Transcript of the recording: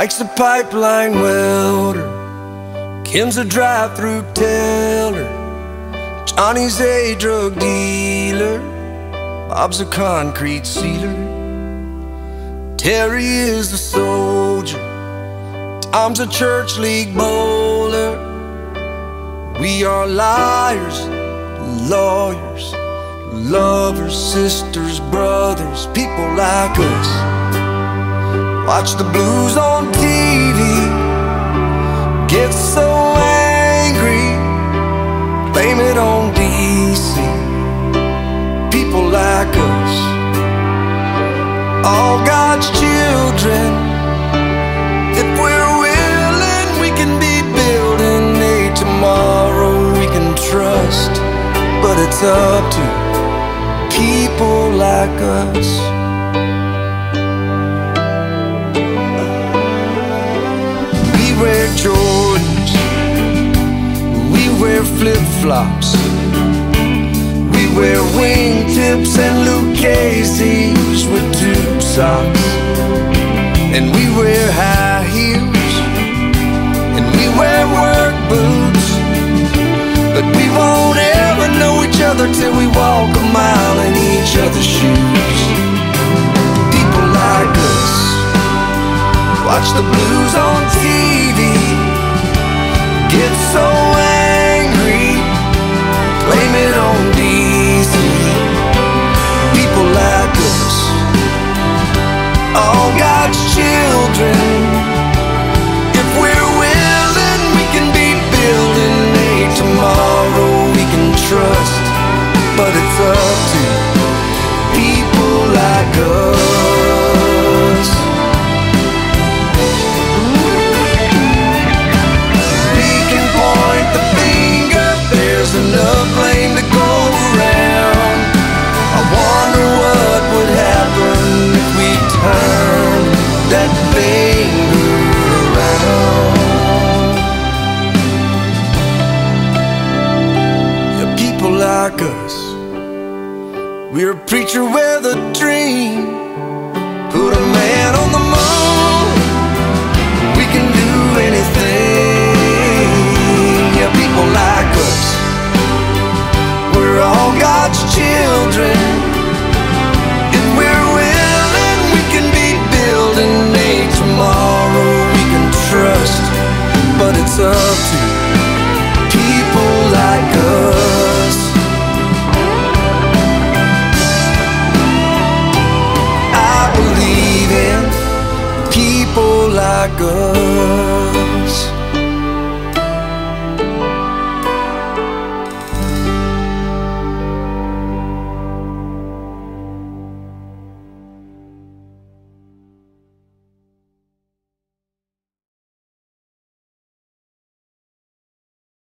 Mike's a pipeline welder, Kim's a drive-through teller, Johnny's a drug dealer, Bob's a concrete sealer, Terry is a soldier, Tom's a church league bowler. We are liars, lawyers, lovers, sisters, brothers, people like us. Watch the blues on TV, get so angry, blame it on DC. People like us, all God's children. If we're willing, we can be building a tomorrow we can trust. But it's up to people like us. We wear Jordans, we wear flip-flops, we wear wingtips and Lucchese's with tube socks, and we wear high heels, and we wear work boots, but we won't ever know each other till we walk a mile in each other's shoes. People like us, watch the blues on TV, get so angry, blame it on DC. People like us, all God's children. If we're willing, we can be building a tomorrow we can trust. But it's up to people like us. We can point the finger, there's enough blame to go around. I wonder what would happen if we turned that finger around. Yeah, people like us, we're a preacher with a dream, put a man on the moon, we can do anything. Yeah, people like us, we're all God's children. If we're willing, we can be building a tomorrow we can trust. But it's up to people like us. I believe in people like us.